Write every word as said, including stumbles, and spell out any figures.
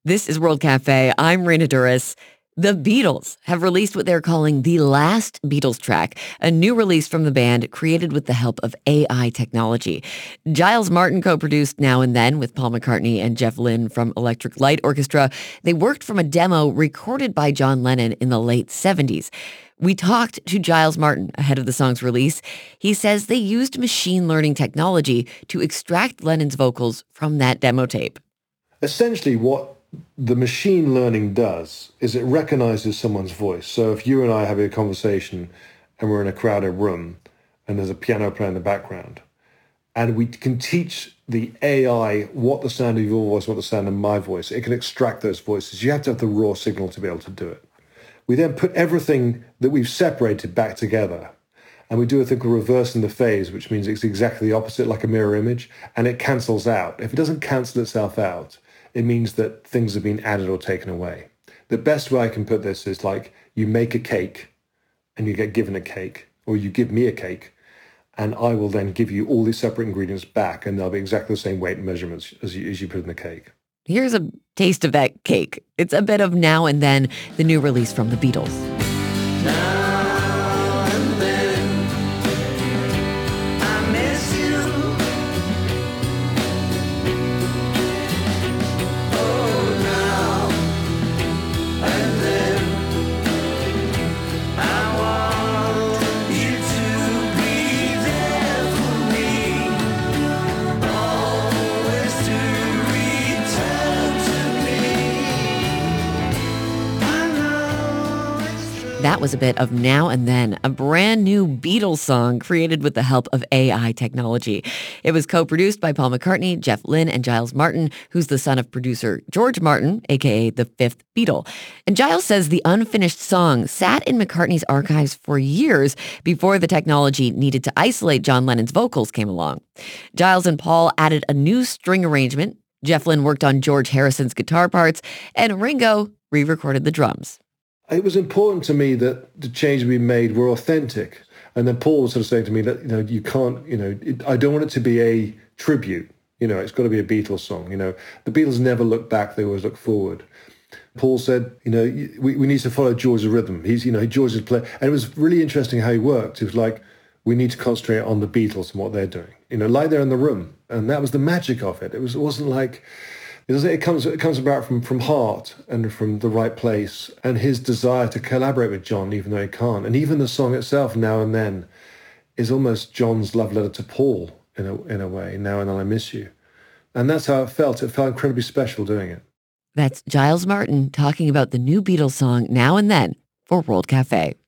This is World Cafe. I'm Raina Duras. The Beatles have released what they're calling the last Beatles track, a new release from the band created with the help of A I technology. Giles Martin co-produced Now and Then with Paul McCartney and Jeff Lynne from Electric Light Orchestra. They worked from a demo recorded by John Lennon in the late seventies. We talked to Giles Martin ahead of the song's release. He says they used machine learning technology to extract Lennon's vocals from that demo tape. Essentially, what the machine learning does is it recognizes someone's voice. So if you and I have a conversation and we're in a crowded room and there's a piano player in the background, and we can teach the A I what the sound of your voice, what the sound of my voice, it can extract those voices. You have to have the raw signal to be able to do it. We then put everything that we've separated back together, and we do a thing called reversing the phase, which means it's exactly the opposite, like a mirror image, and it cancels out. If it doesn't cancel itself out, it means that things have been added or taken away. The best way I can put this is like you make a cake and you get given a cake, or you give me a cake, and I will then give you all these separate ingredients back, and they'll be exactly the same weight and measurements as you, as you put in the cake. Here's a taste of that cake. It's a bit of Now and Then, the new release from the Beatles. Now and then, I miss you. Oh, now and then, I want you to be there for me, always to return to me. I know it's true. That was a bit of Now and Then, a brand new Beatles song created with the help of A I technology. It was co-produced by Paul McCartney, Jeff Lynne, and Giles Martin, who's the son of producer George Martin, aka the fifth Beatle. And Giles says the unfinished song sat in McCartney's archives for years before the technology needed to isolate John Lennon's vocals came along. Giles and Paul added a new string arrangement. Jeff Lynne worked on George Harrison's guitar parts, and Ringo re-recorded the drums. It was important to me that the changes we made were authentic. And then Paul was sort of saying to me that, you know, you can't, you know, it, I don't want it to be a tribute. You know, it's got to be a Beatles song. You know, the Beatles never look back. They always look forward. Paul said, you know, we, we need to follow George's rhythm. He's, you know, George's play. And it was really interesting how he worked. It was like, we need to concentrate on the Beatles and what they're doing. You know, like they're in the room. And that was the magic of it. It was, it wasn't like, it, was, it comes it comes about from, from heart and from the right place and his desire to collaborate with John, even though he can't. And even the song itself, Now and Then, is almost John's love letter to Paul in a, in a way. Now and Then I miss you. And that's how it felt. It felt incredibly special doing it. That's Giles Martin talking about the new Beatles song Now and Then for World Cafe.